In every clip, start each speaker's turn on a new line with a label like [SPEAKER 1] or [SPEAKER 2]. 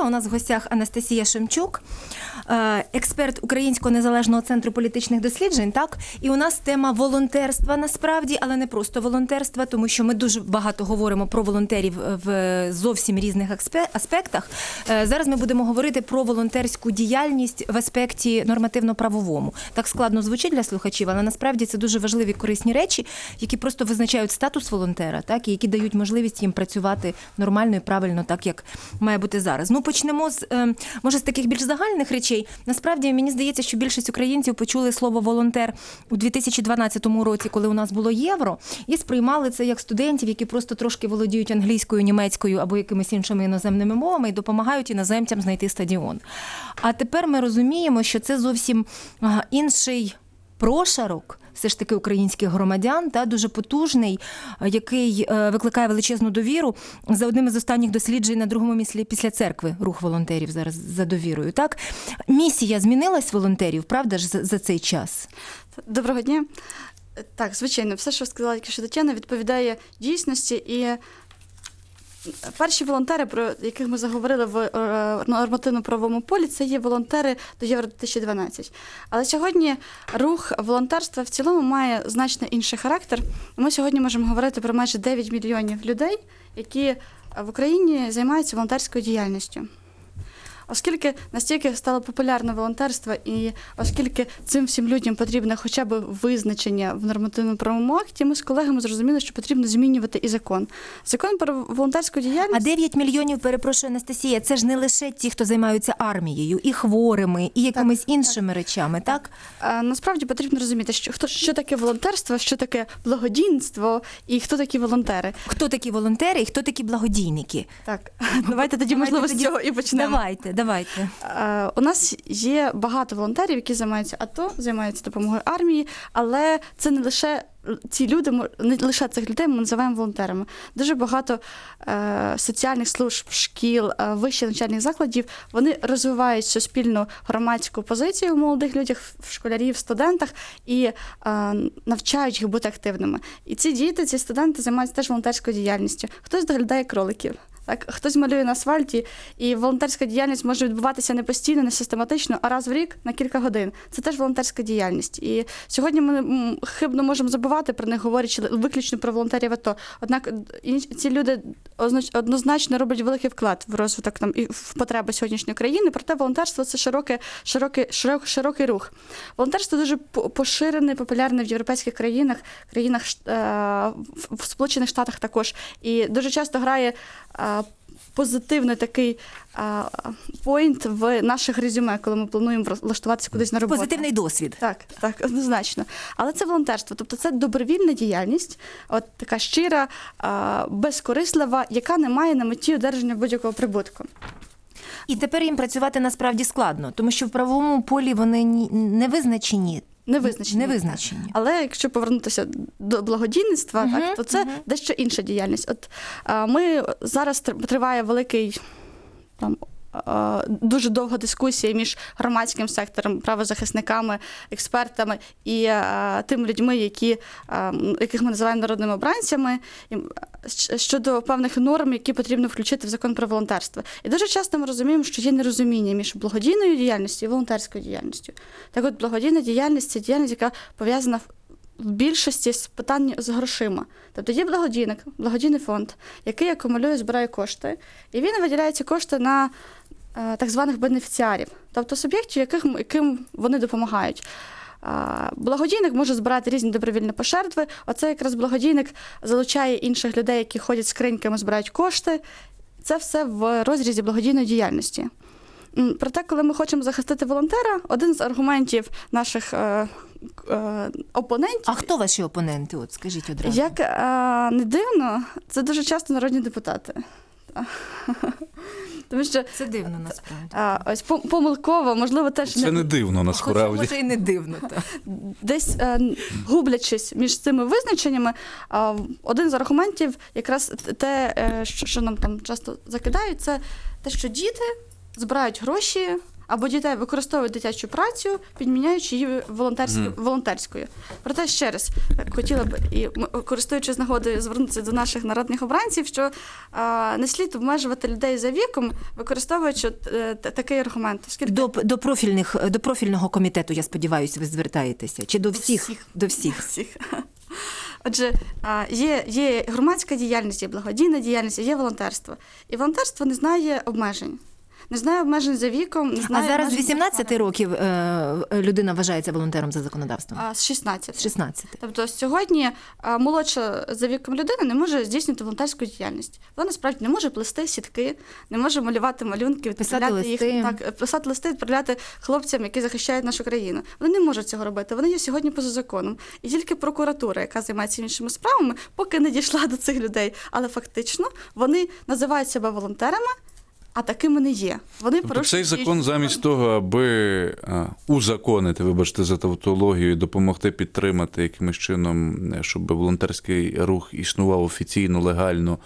[SPEAKER 1] У нас в гостях Анастасія Шемчук, експерт Українського незалежного центру політичних досліджень. Так? І у нас тема волонтерства насправді, але не просто волонтерства, тому що ми дуже багато говоримо про волонтерів в зовсім різних аспектах. Зараз ми будемо говорити про волонтерську діяльність в аспекті нормативно-правовому. Так складно звучить для слухачів, але насправді це дуже важливі корисні речі, які просто визначають статус волонтера, так, і які дають можливість їм працювати нормально і правильно, так, як має бути зараз. Ну, почнемо з, може, з таких більш загальних речей. Насправді, мені здається, що більшість українців почули слово «волонтер» у 2012 році, коли у нас було євро, і сприймали це як студентів, які просто трошки володіють англійською, німецькою або якимись іншими іноземними мовами і допомагають іноземцям знайти стадіон. А тепер ми розуміємо, що це зовсім інший прошарок все ж таки українських громадян, та дуже потужний, який викликає величезну довіру. За одним із останніх досліджень на другому місці після церкви рух волонтерів зараз за довірою. Так? Місія змінилась волонтерів, правда ж, за цей час?
[SPEAKER 2] Доброго дня. Так, звичайно, все, що сказала тільки що Тетяна, відповідає дійсності. І перші волонтери, про яких ми заговорили в нормативно-правовому полі, це є волонтери до Євро-2012. Але сьогодні рух волонтерства в цілому має значно інший характер. Ми сьогодні можемо говорити про майже 9 мільйонів людей, які в Україні займаються волонтерською діяльністю. Оскільки настільки стало популярне волонтерство, і оскільки цим всім людям потрібно хоча б визначення в нормативно-правовому акті, ми з колегами зрозуміли, що потрібно змінювати і закон. Закон про волонтерську діяльність...
[SPEAKER 1] А 9 мільйонів, перепрошую, Анастасія, це ж не лише ті, хто займаються армією, і хворими, і якимись іншими речами, так?
[SPEAKER 2] Насправді потрібно розуміти, що таке волонтерство, що таке благодійництво і хто такі волонтери.
[SPEAKER 1] Хто такі волонтери і хто такі благодійники?
[SPEAKER 2] Так, давайте тоді, можливо, з цього і почнемо.
[SPEAKER 1] Давайте.
[SPEAKER 2] У нас є багато волонтерів, які займаються АТО, займаються допомогою армії, але це не лише ці люди, не лише цих людей ми називаємо волонтерами. Дуже багато соціальних служб, шкіл, вищих навчальних закладів, вони розвивають суспільну громадську позицію в молодих людях, в школярів, в студентах і навчають їх бути активними. І ці діти, ці студенти займаються теж волонтерською діяльністю. Хтось доглядає кроликів. Так, хтось малює на асфальті, і волонтерська діяльність може відбуватися не постійно, не систематично, а раз в рік на кілька годин. Це теж волонтерська діяльність. І сьогодні ми хибно можемо забувати про них, говорячи виключно про волонтерів АТО. Однак ці люди однозначно роблять великий вклад в розвиток і в потреби сьогоднішньої країни, проте волонтерство – це широкий рух. Волонтерство дуже поширене, популярне в європейських країнах, в Сполучених Штатах також. І дуже часто грає позитивний такий поінт в наших резюме, коли ми плануємо влаштуватися кудись на роботу.
[SPEAKER 1] Позитивний досвід.
[SPEAKER 2] Так, однозначно. Але це волонтерство, тобто це добровільна діяльність, от така щира, безкорислива, яка не має на меті одержання будь-якого прибутку.
[SPEAKER 1] І тепер їм працювати насправді складно, тому що в правовому полі вони не визначені.
[SPEAKER 2] Не визначені. Але якщо повернутися до благодійництва, то це дещо інша діяльність. От зараз триває великий дуже довга дискусія між громадським сектором, правозахисниками, експертами і тими людьми, яких ми називаємо народними обранцями, щодо певних норм, які потрібно включити в закон про волонтерство. І дуже часто ми розуміємо, що є нерозуміння між благодійною діяльністю і волонтерською діяльністю. Так от, благодійна діяльність – це діяльність, яка пов'язана в більшості з питань з грошима. Тобто є благодійний фонд, який акумулює, збирає кошти, і він виділяє ці кошти на так званих бенефіціарів, тобто суб'єктів, яким вони допомагають. Благодійник може збирати різні добровільні пожертви. Оце якраз благодійник залучає інших людей, які ходять з скриньками, збирають кошти. Це все в розрізі благодійної діяльності. Проте, коли ми хочемо захистити волонтера, один з аргументів наших опонентів...
[SPEAKER 1] А хто ваші опоненти? От скажіть одразу.
[SPEAKER 2] Як не дивно, це дуже часто народні депутати. Тому що
[SPEAKER 1] це дивно, насправді.
[SPEAKER 2] Ось помилково, можливо, теж...
[SPEAKER 3] Це не дивно, насправді.
[SPEAKER 1] Може і не дивно. Так.
[SPEAKER 2] Десь гублячись між цими визначеннями, один з аргументів, якраз те, що нам там часто закидають, це те, що діти збирають гроші або дітей використовують дитячу працю, підміняючи її волонтерською. Проте ще раз хотіла б, і користуючись нагодою, звернутися до наших народних обранців, що не слід обмежувати людей за віком, використовуючи такий аргумент. Оскільки...
[SPEAKER 1] До профільного комітету, я сподіваюся, ви звертаєтеся? Чи до всіх? До всіх.
[SPEAKER 2] Отже, є громадська діяльність, є благодійна діяльність, є волонтерство. І волонтерство не знає обмежень. Не знає обмежень за віком. Не знає
[SPEAKER 1] а зараз з
[SPEAKER 2] обмежень
[SPEAKER 1] 18 років людина вважається волонтером за законодавством?
[SPEAKER 2] з 16.
[SPEAKER 1] З 16.
[SPEAKER 2] Тобто сьогодні молодша за віком людина не може здійснювати волонтерську діяльність. Вона насправді не може плести сітки, не може малювати малюнки, відправляти їх, писати листи, відправляти хлопцям, які захищають нашу країну. Вони не можуть цього робити. Вони є сьогодні поза законом. І тільки прокуратура, яка займається іншими справами, поки не дійшла до цих людей. Але фактично вони називають себе волонтерами, а такими не є. Вони порушують...
[SPEAKER 3] Цей закон замість того, аби узаконити, вибачте за тавтологію, допомогти підтримати якимось чином, щоб волонтерський рух існував офіційно, легально,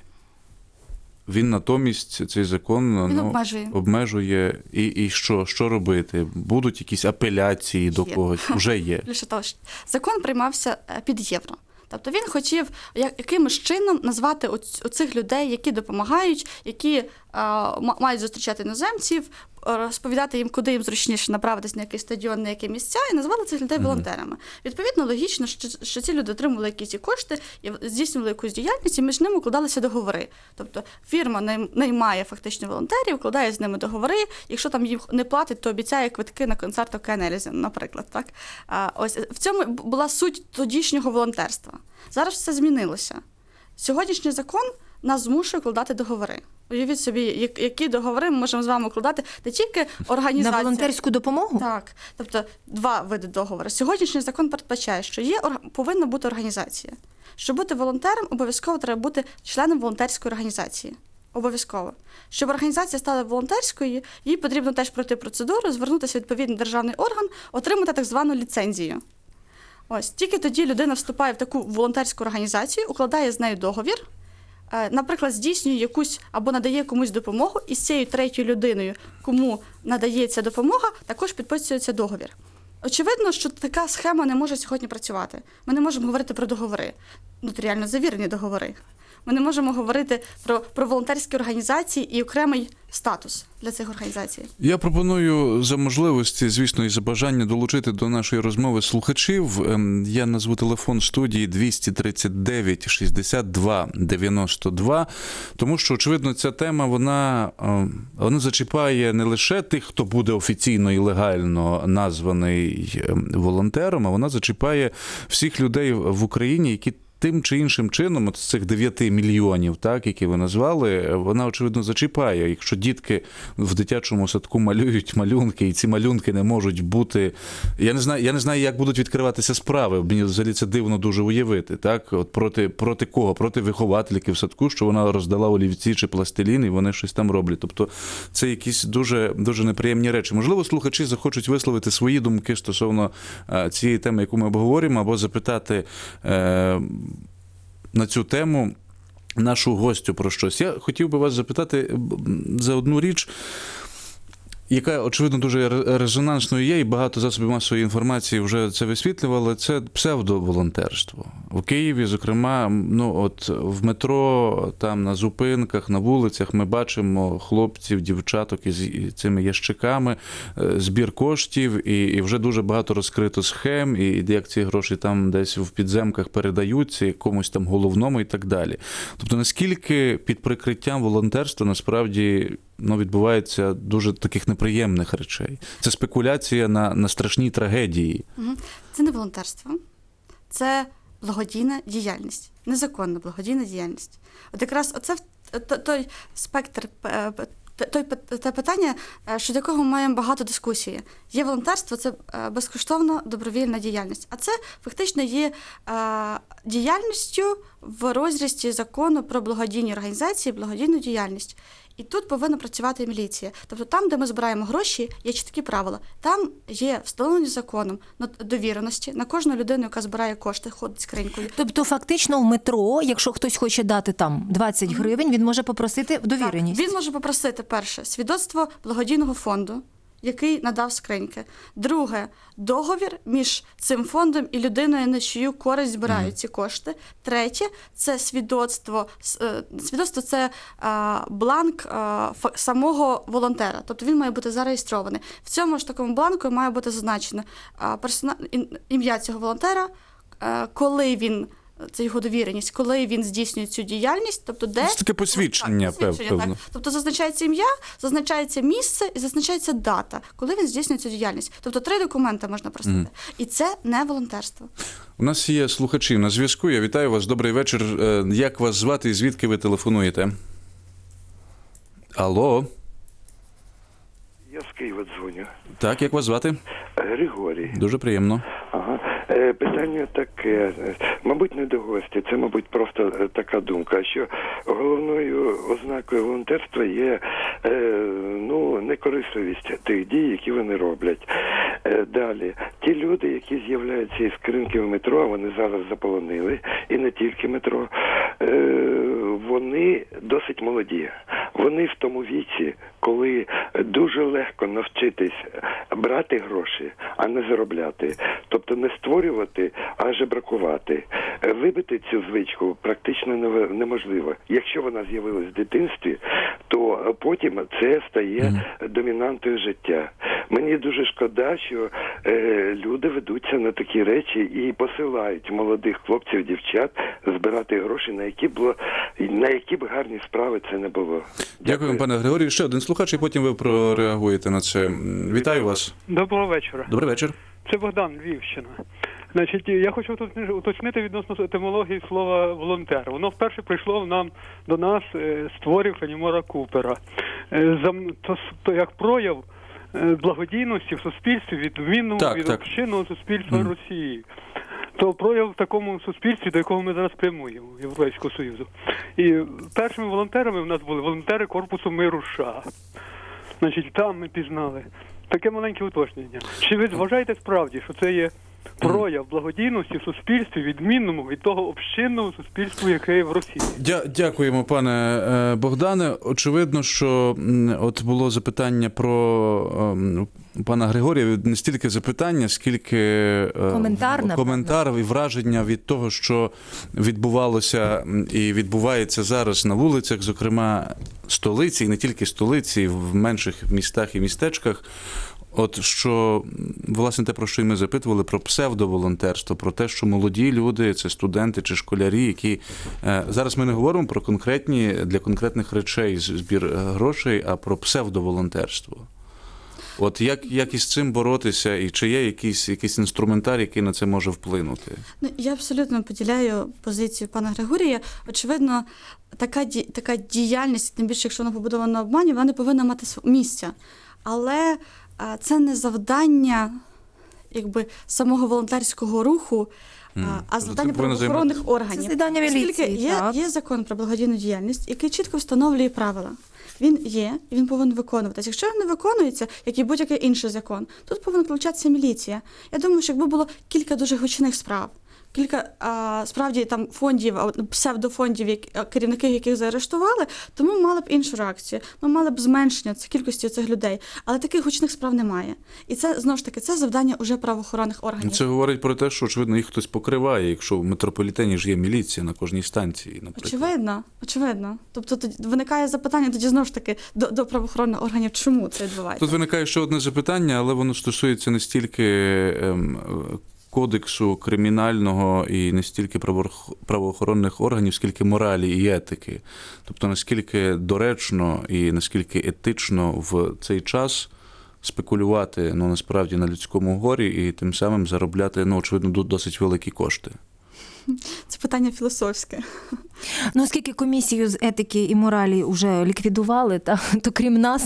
[SPEAKER 3] він натомість, цей закон обмежує. І що? Що робити? Будуть якісь апеляції до когось? Уже є.
[SPEAKER 2] Закон приймався під євро. Тобто він хотів якимось чином назвати оцих людей, які допомагають, які мають зустрічати іноземців, розповідати їм, куди їм зручніше направитись на якийсь стадіон, на які місця, і назвали цих людей волонтерами. Відповідно, логічно, що ці люди отримували якісь кошти і здійснювали якусь діяльність, і між ними укладалися договори. Тобто фірма наймає фактично волонтерів, укладає з ними договори, якщо там їм не платить, то обіцяє квитки на концерт Океан Ельзи, наприклад. Так? Ось в цьому була суть тодішнього волонтерства. Зараз все змінилося. Сьогоднішній закон нас змушує укладати договори. Уявіть собі, які договори ми можемо з вами укладати, не тільки організація.
[SPEAKER 1] На волонтерську допомогу?
[SPEAKER 2] Так. Тобто два види договору. Сьогоднішній закон передбачає, що повинна бути організація. Щоб бути волонтером, обов'язково треба бути членом волонтерської організації. Обов'язково. Щоб організація стала волонтерською, їй потрібно теж пройти процедуру, звернутися в відповідний державний орган, отримати так звану ліцензію. Ось, тільки тоді людина вступає в таку волонтерську організацію, укладає з нею договір, наприклад, здійснює якусь або надає комусь допомогу, і з цією третьою людиною, кому надається допомога, також підписується договір. Очевидно, що така схема не може сьогодні працювати. Ми не можемо говорити про договори, нотаріально завірені договори. Ми не можемо говорити про волонтерські організації і окремий статус для цих організацій.
[SPEAKER 3] Я пропоную за можливості, звісно, і за бажання долучити до нашої розмови слухачів. Я назву телефон студії 239 62 92, тому що, очевидно, ця тема, вона зачіпає не лише тих, хто буде офіційно і легально названий волонтером, а вона зачіпає всіх людей в Україні, які тим чи іншим чином, от з цих 9 мільйонів, так, які ви назвали, вона, очевидно, зачіпає. Якщо дітки в дитячому садку малюють малюнки, і ці малюнки не можуть бути... Я не знаю, як будуть відкриватися справи. Мені взагалі це дивно дуже уявити. Так? От проти кого? Проти виховательки в садку, що вона роздала олівці чи пластилін, і вони щось там роблять. Тобто це якісь дуже, дуже неприємні речі. Можливо, слухачі захочуть висловити свої думки стосовно цієї теми, яку ми обговорюємо, або запитати на цю тему нашу гостю про щось. Я хотів би вас запитати за одну річ, яка, очевидно, дуже резонансною є, і багато засобів масової інформації вже це висвітлювали, це псевдоволонтерство. В Києві, зокрема, от в метро, там на зупинках, на вулицях ми бачимо хлопців, дівчаток із цими ящиками, збір коштів, і вже дуже багато розкрито схем, і як ці гроші там десь в підземках передаються, якомусь там головному і так далі. Тобто, наскільки під прикриттям волонтерства насправді відбувається дуже таких неприємних речей. Це спекуляція на страшній трагедії.
[SPEAKER 2] Це не волонтерство. Це благодійна діяльність. Незаконна благодійна діяльність. От якраз оце той спектр, те питання, щодо якого ми маємо багато дискусії. Є волонтерство, це безкоштовно добровільна діяльність. А це фактично є діяльністю в розрізі закону про благодійні організації, благодійну діяльність. І тут повинна працювати міліція. Тобто там, де ми збираємо гроші, є чіткі правила. Там є встановлені законом довіреності на кожну людину, яка збирає кошти, ходить скринькою.
[SPEAKER 1] Тобто фактично в метро, якщо хтось хоче дати там 20 гривень, він може попросити довіреність?
[SPEAKER 2] Так, він може попросити, перше, свідоцтво благодійного фонду, який надав скриньки. Друге, договір між цим фондом і людиною, на чию користь збирають ці кошти. Третє, це свідоцтво. Свідоцтво – це бланк самого волонтера. Тобто він має бути зареєстрований. В цьому ж такому бланку має бути зазначено ім'я цього волонтера, коли він, це його довіреність, коли він здійснює цю діяльність, тобто де...
[SPEAKER 3] Це таке посвідчення, певно.
[SPEAKER 2] Так. Тобто зазначається ім'я, зазначається місце і зазначається дата, коли він здійснює цю діяльність. Тобто 3 документи можна просити. І це не волонтерство.
[SPEAKER 3] У нас є слухачі на зв'язку. Я вітаю вас. Добрий вечір. Як вас звати і звідки ви телефонуєте? Алло?
[SPEAKER 4] Я з Києва дзвоню.
[SPEAKER 3] Так, як вас звати?
[SPEAKER 4] Григорій.
[SPEAKER 3] Дуже приємно.
[SPEAKER 4] Ага. Питання таке, мабуть, не до гостя, це, мабуть, просто така думка, що головною ознакою волонтерства є некорисливість тих дій, які вони роблять. Далі, ті люди, які з'являються із скриньки в метро, а вони зараз заполонили, і не тільки метро, вони досить молоді. Вони в тому віці, коли дуже легко навчитись брати гроші, а не заробляти. Тобто не створювати, а жебракувати. Вибити цю звичку практично неможливо. Якщо вона з'явилась в дитинстві, то потім це стає домінантою життя. Мені дуже шкода, що люди ведуться на такі речі і посилають молодих хлопців, дівчат збирати гроші, на які б гарні справи це не було.
[SPEAKER 3] Дякую, пане Григорію. Ще один слухач, і потім ви прореагуєте на це. Вітаю вас.
[SPEAKER 5] Доброго вечора.
[SPEAKER 3] Добрий вечір.
[SPEAKER 5] Це Богдан, Львівщина. Значить, я хочу уточнити відносно етимології слова «волонтер». Воно вперше прийшло до нас з творів Фенімора Купера. То як прояв благодійності в суспільстві, відмінну від общинного суспільства Росії. То прояв в такому суспільстві, до якого ми зараз прямуємо, Європейського Союзу. І першими волонтерами в нас були волонтери Корпусу миру США. Значить, там ми пізнали. Таке маленьке уточнення. Чи ви вважаєте справді, що це є прояв благодійності в суспільстві, відмінному від того общинного суспільства, яке є в Росії?
[SPEAKER 3] Дякуємо, пане Богдане. Очевидно, що от було запитання про пана Григорія, не стільки запитання, скільки коментар і враження від того, що відбувалося і відбувається зараз на вулицях, зокрема столиці, і не тільки столиці, в менших містах і містечках. От що, власне, те, про що і ми запитували, про псевдоволонтерство, про те, що молоді люди, це студенти чи школярі, які... Зараз ми не говоримо про конкретні, для конкретних речей збір грошей, а про псевдоволонтерство. От як із цим боротися, і чи є якийсь інструментарій, який на це може вплинути?
[SPEAKER 2] Я абсолютно поділяю позицію пана Григорія. Очевидно, така діяльність, тим більше, якщо вона побудована на обмані, вона не повинна мати місця. Але це не завдання самого волонтерського руху, а завдання правоохоронних органів.
[SPEAKER 1] Це завдання міліції,
[SPEAKER 2] є закон про благодійну діяльність, який чітко встановлює правила. Він є, і він повинен виконуватися. Якщо він не виконується, як і будь-який інший закон, тут повинна включатися міліція. Я думаю, що якби було кілька дуже гучних справ, кілька справді там фондів, псевдофондів, керівники яких заарештували, то ми мали б іншу реакцію. Ми мали б зменшення кількості цих людей. Але таких гучних справ немає. І це, знову ж таки, це завдання уже правоохоронних органів.
[SPEAKER 3] Це говорить про те, що, очевидно, їх хтось покриває, якщо в метрополітені ж є міліція на кожній станції, наприклад.
[SPEAKER 2] Очевидно. Тобто виникає запитання тоді, знову ж таки, до правоохоронних органів, чому це відбувається.
[SPEAKER 3] Тут виникає ще одне запитання, але воно стосується не стільки кодексу кримінального і не стільки правоохоронних органів, скільки моралі і етики. Тобто, наскільки доречно і наскільки етично в цей час спекулювати, насправді, на людському горі і тим самим заробляти, очевидно, досить великі кошти.
[SPEAKER 2] Це питання філософське.
[SPEAKER 1] Оскільки комісію з етики і моралі вже ліквідували, то крім нас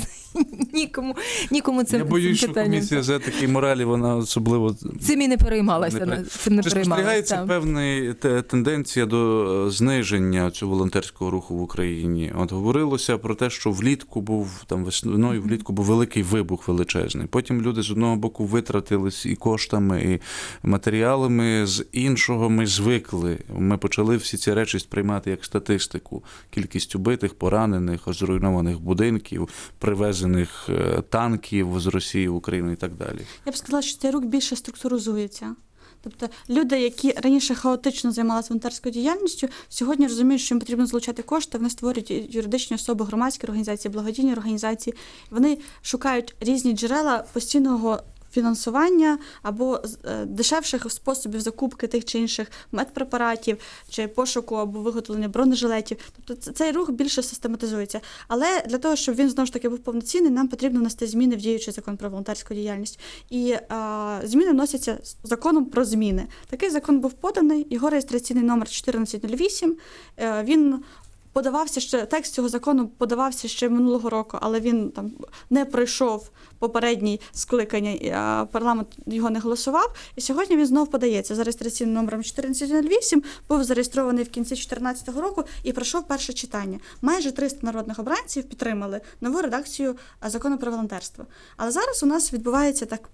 [SPEAKER 1] нікому цим питанням.
[SPEAKER 3] Я боюсь, що комісія з етики і моралі, вона особливо...
[SPEAKER 1] Цим і не переймалася.
[SPEAKER 3] Чи спостерігається певна тенденція до зниження цього волонтерського руху в Україні? От говорилося про те, що весною влітку був великий вибух величезний. Потім люди з одного боку витратились і коштами, і матеріалами, з іншого ми звикли звикли, ми почали всі ці речі сприймати як статистику. Кількість убитих, поранених, зруйнованих будинків, привезених танків з Росії в Україну і так далі.
[SPEAKER 2] Я б сказала, що цей рух більше структуризується. Тобто люди, які раніше хаотично займалися волонтерською діяльністю, сьогодні розуміють, що їм потрібно залучати кошти, вони створюють юридичні особи, громадські організації, благодійні організації. Вони шукають різні джерела постійного фінансування або дешевших способів закупки тих чи інших медпрепаратів, чи пошуку або виготовлення бронежилетів. Тобто цей рух більше систематизується. Але для того, щоб він знову ж таки був повноцінний, нам потрібно внести зміни в діючий закон про волонтерську діяльність. І зміни вносяться законом про зміни. Такий закон був поданий, його реєстраційний номер 1408. Він подавався ще, текст цього закону подавався ще минулого року, але він там не пройшов попередній скликання, парламент його не голосував, і сьогодні він знову подається за реєстраційним номером 1408, був зареєстрований в кінці 2014 року і пройшов перше читання. Майже 300 народних обранців підтримали нову редакцію закону про волонтерство. Але зараз у нас відбувається так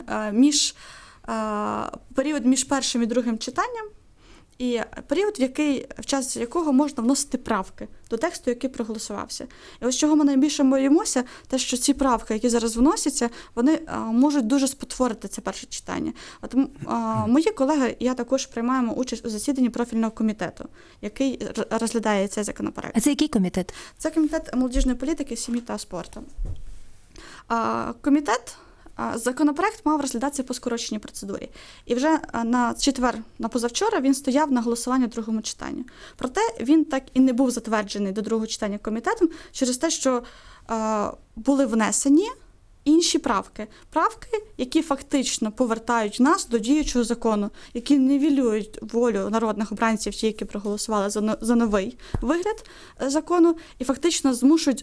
[SPEAKER 2] період між першим і другим читанням, і період, в час якого можна вносити правки до тексту, який проголосувався. І ось чого ми найбільше боїмося, те, що ці правки, які зараз вносяться, вони можуть дуже спотворити це перше читання. От мої колеги і я також приймаємо участь у засіданні профільного комітету, який розглядає цей законопроект.
[SPEAKER 1] А це який комітет?
[SPEAKER 2] Це комітет молодіжної політики, сім'ї та спорту. Законопроект мав розглядатися по скороченій процедурі. І вже на четвер, на позавчора, він стояв на голосуванні в другому читанні. Проте він так і не був затверджений до другого читання комітетом через те, що були внесені інші правки. Правки, які фактично повертають нас до діючого закону, які нівелюють волю народних обранців, ті, які проголосували за новий вигляд закону, і фактично змушують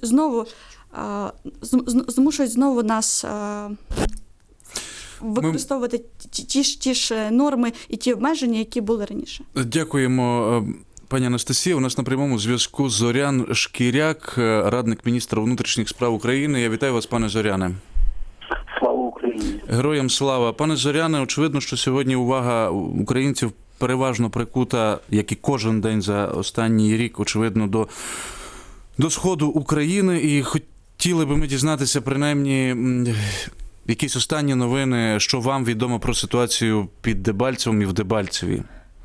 [SPEAKER 2] знову нас використовувати ті ж норми і ті обмеження, які були раніше.
[SPEAKER 3] Дякуємо, пані Анастасія. У нас на прямому зв'язку Зорян Шкіряк, радник міністра внутрішніх справ України. Я вітаю вас, пане Зоряне.
[SPEAKER 6] Слава Україні!
[SPEAKER 3] Героям слава! Пане Зоряне, очевидно, що сьогодні увага українців переважно прикута, як і кожен день за останній рік, очевидно, до сходу України. І хотіли би ми дізнатися, принаймні, якісь останні новини, що вам відомо про ситуацію під Дебальцевим і в Дебальцеві.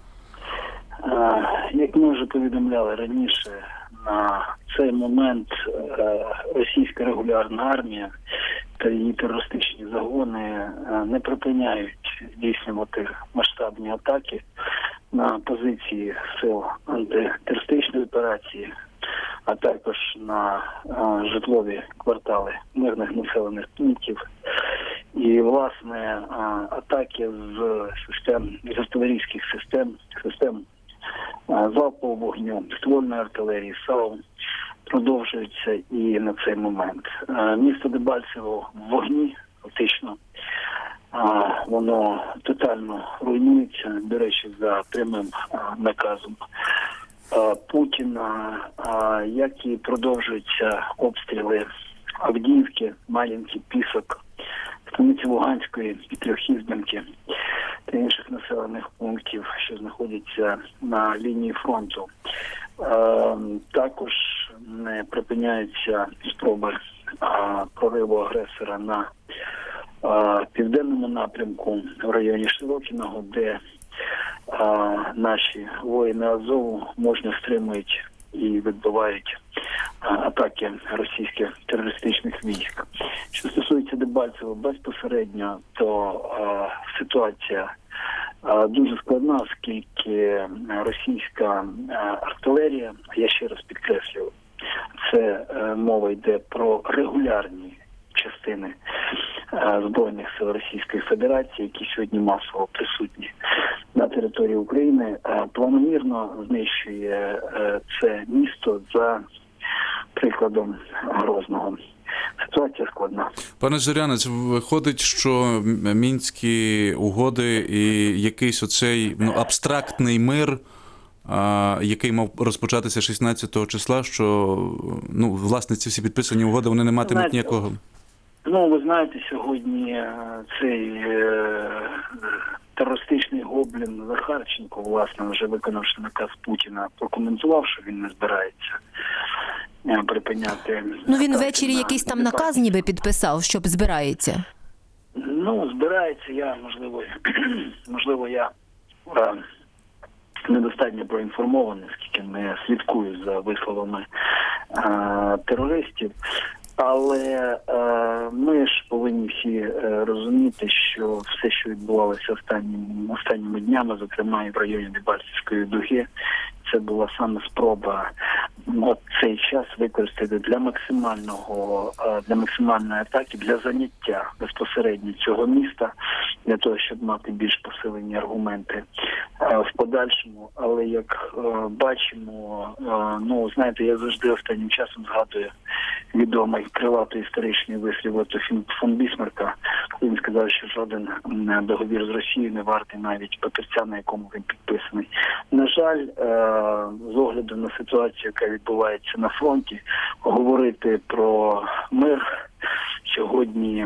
[SPEAKER 6] Як ми вже повідомляли раніше, на цей момент російська регулярна армія та її терористичні загони не припиняють здійснювати масштабні атаки на позиції сил антитерористичної операції, а також на житлові квартали мирних населених пунктів. І, власне, атаки з артилерійських систем залпового вогню, ствольної артилерії, САУ продовжуються і на цей момент. Місто Дебальцево в вогні, фактично, воно тотально руйнується, до речі, за прямим наказом Путіна, як і продовжуються обстріли Авдіївки, Мар'їнки, Пісок, станиці Луганської, Трьохізбенки та інших населених пунктів, що знаходяться на лінії фронту. Також не припиняються спроби прориву агресора на південному напрямку в районі Широкіного, де наші воїни Азову мужньо стримують і відбивають атаки російських терористичних військ. Що стосується Дебальцева безпосередньо, то ситуація дуже складна, оскільки російська артилерія, я ще раз підкреслюю, це мова йде про регулярні частини Збройних сил Російської Федерації, які сьогодні масово присутні на території України, планомірно знищує це місто за прикладом Грозного. Ситуація складна.
[SPEAKER 3] Пане Зоряне, це виходить, що Мінські угоди і якийсь оцей абстрактний мир, який мав розпочатися 16 числа, що, власне, ці всі підписані угоди, вони не матимуть ніякого...
[SPEAKER 6] Ви знаєте, сьогодні цей терористичний гоблін Захарченко, власне, вже виконавши наказ Путіна, прокоментував, що він не збирається припиняти.
[SPEAKER 1] Ну він
[SPEAKER 6] атаки
[SPEAKER 1] ввечері
[SPEAKER 6] на
[SPEAKER 1] якийсь там
[SPEAKER 6] Дебальцеве.
[SPEAKER 1] наказ ніби підписав, щоб збирається.
[SPEAKER 6] Ну, збирається, можливо, я недостатньо проінформований, оскільки не слідкую за висловами терористів. Але ми ж повинні всі розуміти, що все, що відбувалося останніми днями, зокрема і в районі Дебальцевської дуги, це була саме спроба цей час використати для максимальної атаки, для заняття безпосередньо цього міста, для того, щоб мати більш посилені аргументи в подальшому. Але як бачимо, ну, знаєте, я завжди останнім часом згадую відомий крилатий історичний вислів Отто фон Бісмарка. Він сказав, що жоден договір з Росією не вартий навіть папірця, на якому він підписаний. На жаль, з огляду на ситуацію, яка відбувається на фронті, говорити про мир сьогодні,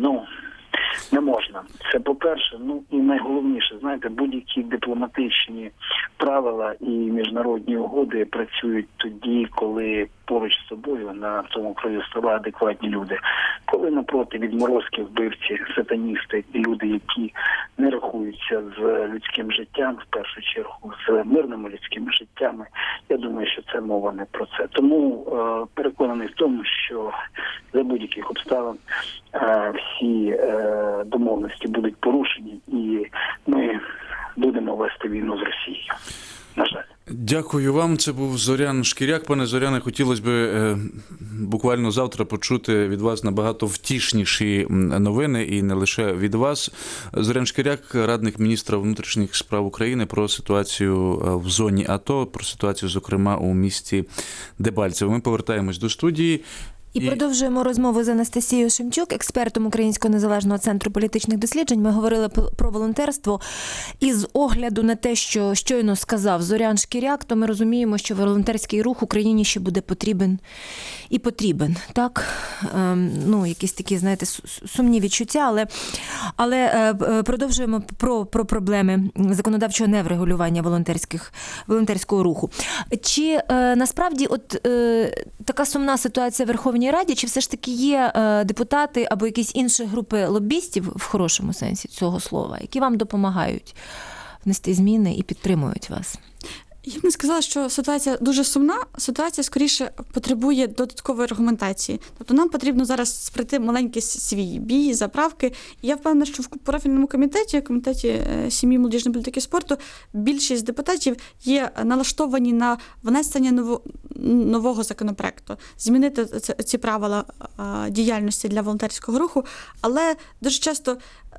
[SPEAKER 6] не можна. Це по-перше. Ну і найголовніше, знаєте, будь-які дипломатичні правила і міжнародні угоди працюють тоді, коли поруч з собою на тому краю стола адекватні люди. Коли напроти відморозки, вбивці, сатаністи і люди, які не рахуються з людським життям, в першу чергу, з мирними людськими життями, я думаю, що це мова не про це. Тому переконаний в тому, що за будь-яких обставин всі домовленості будуть порушені, і ми будемо вести війну з Росією. На жаль.
[SPEAKER 3] Дякую вам. Це був Зорян Шкіряк. Пане Зоряне, хотілося б буквально завтра почути від вас набагато втішніші новини, і не лише від вас. Зорян Шкіряк, радник міністра внутрішніх справ України, про ситуацію в зоні АТО, про ситуацію, зокрема, у місті Дебальцеве. Ми повертаємось до студії.
[SPEAKER 1] І продовжуємо розмову з Анастасією Шемчук, експертом Українського незалежного центру політичних досліджень. Ми говорили про волонтерство. І з огляду на те, що щойно сказав Зорян Шкіряк, то ми розуміємо, що волонтерський рух Україні ще буде потрібен і потрібен. Так? Якісь такі, знаєте, сумні відчуття, але продовжуємо про проблеми законодавчого неврегулювання волонтерського руху. Чи насправді така сумна ситуація в Верховній Раді, чи все ж таки є депутати або якісь інші групи лобістів, в хорошому сенсі цього слова, які вам допомагають внести зміни і підтримують вас?
[SPEAKER 2] Я б не сказала, що ситуація дуже сумна, ситуація скоріше потребує додаткової аргументації. Тобто нам потрібно зараз пройти маленький свій бій, заправки. І я впевнена, що в профільному комітеті сім'ї, молодіжної політики і спорту, більшість депутатів є налаштовані на внесення нового законопроекту, змінити ці правила діяльності для волонтерського руху, але дуже часто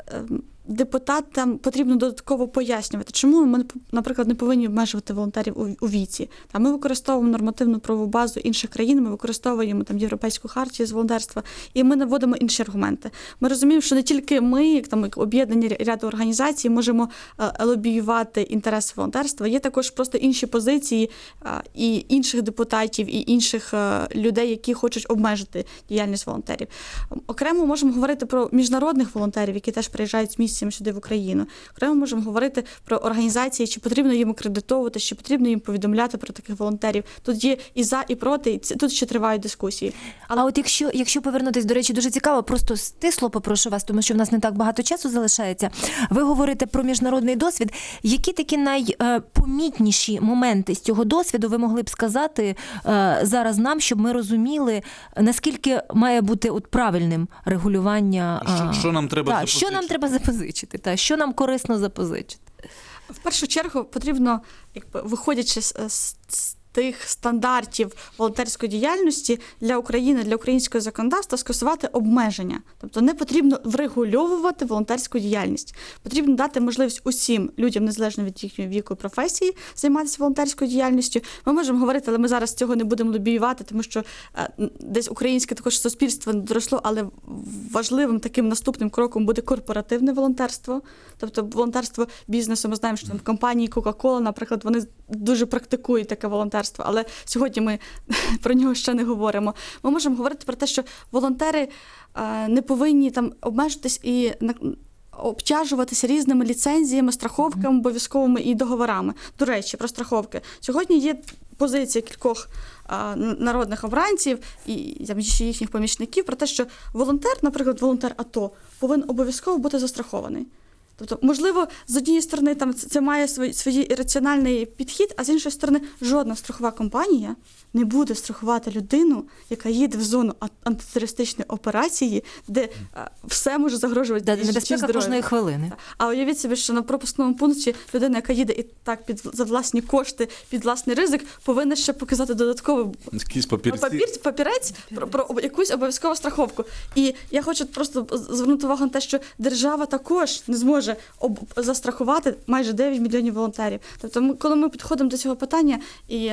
[SPEAKER 2] депутатам потрібно додатково пояснювати, чому ми, наприклад, не повинні обмежувати волонтерів у віці. Ми використовуємо нормативну правову базу інших країн, ми використовуємо Європейську хартію з волонтерства, і ми наводимо інші аргументи. Ми розуміємо, що не тільки ми, як об'єднані ряду організацій, можемо лобіювати інтереси волонтерства, є також просто інші позиції і інших депутатів, і інших людей, які хочуть обмежити діяльність волонтерів. Окремо можемо говорити про міжнародних волонтерів, які теж приїжджають з місцями сюди в Україну. Окремо можемо говорити про організації, чи потрібно їм акредитовувати, чи потрібно їм повідомляти про таких волонтерів. Тут є і за, і проти, і тут ще тривають дискусії.
[SPEAKER 1] А от якщо повернутись, до речі, дуже цікаво, просто стисло попрошу вас, тому що в нас не так багато часу залишається. Ви говорите про міжнародний досвід. Які такі найпомітніші моменти з цього досвіду ви могли б сказати зараз нам, щоб ми розуміли, наскільки має бути правильним регулювання?
[SPEAKER 3] Що нам треба запозичити?
[SPEAKER 1] Що нам треба запозичити? Що нам корисно запозичити?
[SPEAKER 2] В першу чергу потрібно, виходячи з тих стандартів волонтерської діяльності для України, для українського законодавства, скасувати обмеження. Тобто не потрібно врегульовувати волонтерську діяльність. Потрібно дати можливість усім людям, незалежно від їхнього віку і професії, займатися волонтерською діяльністю. Ми можемо говорити, але ми зараз цього не будемо лобіювати, тому що десь українське також суспільство не доросло, але важливим таким наступним кроком буде корпоративне волонтерство. Тобто волонтерство бізнесу, ми знаємо, що там компанії Coca-Cola, наприклад, вони дуже практикують таке волонтерство, але сьогодні ми про нього ще не говоримо. Ми можемо говорити про те, що волонтери не повинні обмежитись і обтяжуватися різними ліцензіями, страховками, обов'язковими і договорами. До речі, про страховки. Сьогодні є позиція кількох народних обранців і там, ще їхніх помічників про те, що волонтер, наприклад, волонтер АТО, повинен обов'язково бути застрахований. Тобто, можливо, з однієї сторони там це має свій раціональний підхід, а з іншої сторони, жодна страхова компанія не буде страхувати людину, яка їде в зону антитерористичної операції, де все може загрожувати її життю,
[SPEAKER 1] небезпека
[SPEAKER 2] здоров'ю.
[SPEAKER 1] кожної хвилини.
[SPEAKER 2] А уявіть собі, що на пропускному пункті людина, яка їде і так за власні кошти, під власний ризик, повинна ще показати додатковий
[SPEAKER 3] Якісь
[SPEAKER 2] папірець про якусь обов'язкову страховку. І я хочу просто звернути увагу на те, що держава також не зможе застрахувати майже 9 мільйонів волонтерів. Тобто, коли ми підходимо до цього питання, і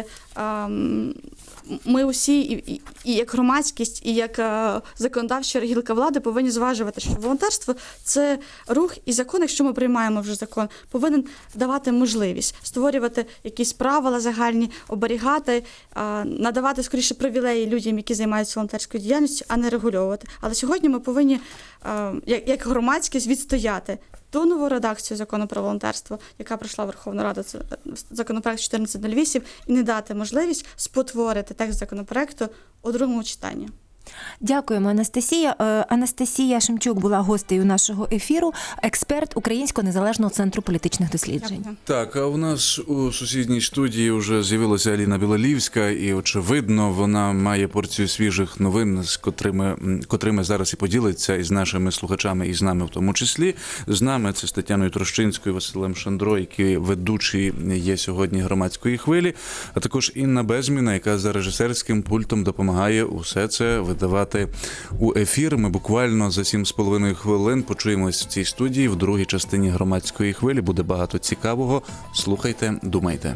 [SPEAKER 2] ми усі, і як громадськість, і як законодавча гілка влади повинні зважувати, що волонтерство – це рух, і закон, якщо ми приймаємо вже закон, повинен давати можливість створювати якісь правила загальні, оберігати, надавати, скоріше, привілеї людям, які займаються волонтерською діяльністю, а не регульовувати. Але сьогодні ми повинні, як громадськість, відстояти ту нову редакцію закону про волонтерство, яка пройшла Верховну Раду, це законопроект 1408, і не дати можливість спотворити текст законопроекту у другому читанні.
[SPEAKER 1] Дякуємо, Анастасія. Анастасія Шемчук була гостею нашого ефіру, експерт Українського незалежного центру політичних досліджень.
[SPEAKER 2] Дякую.
[SPEAKER 3] Так, а у нас у сусідній студії вже з'явилася Аліна Білолівська, і, очевидно, вона має порцію свіжих новин, з котрими зараз і поділиться із нашими слухачами, і з нами в тому числі. З нами це з Тетяною Трощинською, Василем Шандро, які ведучі є сьогодні громадської хвилі, а також Інна Безміна, яка за режисерським пультом допомагає усе це видавати у ефір. Ми буквально за 7,5 хвилин почуємось в цій студії. В другій частині громадської хвилі буде багато цікавого. Слухайте, думайте.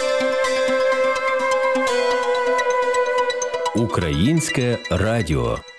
[SPEAKER 7] Українське радіо.